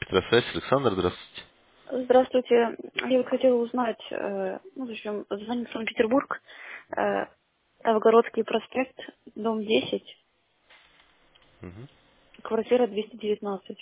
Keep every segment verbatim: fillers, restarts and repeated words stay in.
Электросвязь, Александр, здравствуйте. Здравствуйте. Я вот хотела узнать, э, ну, в общем, звонит Санкт-Петербург, э, Новгородский проспект, дом десять, Мгм. квартира двести девятнадцать.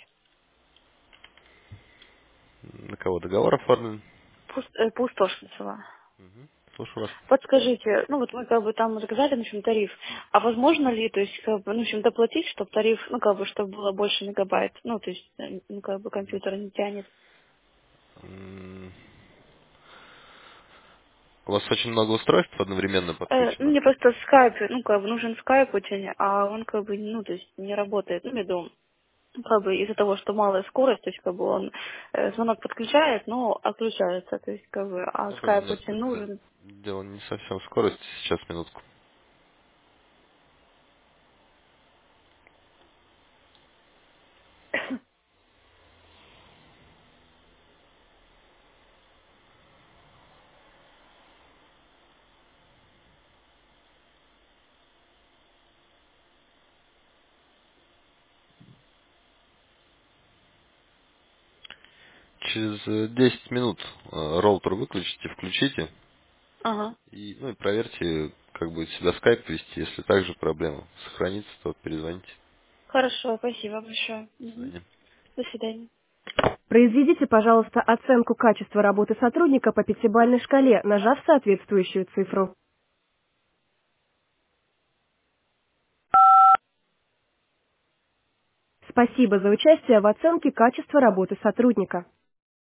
На кого договор оформлен? Пуст, э, Пустошницева. Мгм. Слушаю вас. Подскажите, ну вот мы как бы там заказали, в общем, тариф, а возможно ли, то есть, как бы, ну, в общем, доплатить, чтобы тариф, ну, как бы, чтобы было больше мегабайт, ну, то есть, э, ну, как бы компьютер не тянет. М, У вас очень много устройств одновременно Э, ну, подключено? мне просто скайп, ну, как бы, нужен скайп очень, а он, как бы, ну, то есть, не работает, ну, я думаю. Ну, как бы из-за того, что малая скорость, то есть как бы он э, звонок подключает, но отключается, то есть как бы, а Ну, скайп нет, очень это нужен. дело не совсем в скорости. Сейчас, минутку. Через э, десять минут э, роутер выключите, включите. Ага. И, ну и проверьте, как будет себя скайп вести. Если также проблема сохранится, то перезвоните. Хорошо, спасибо большое. До Мгм. свидания. До свидания. Произведите, пожалуйста, оценку качества работы сотрудника по пятибалльной шкале, нажав соответствующую цифру. Спасибо за участие в оценке качества работы сотрудника.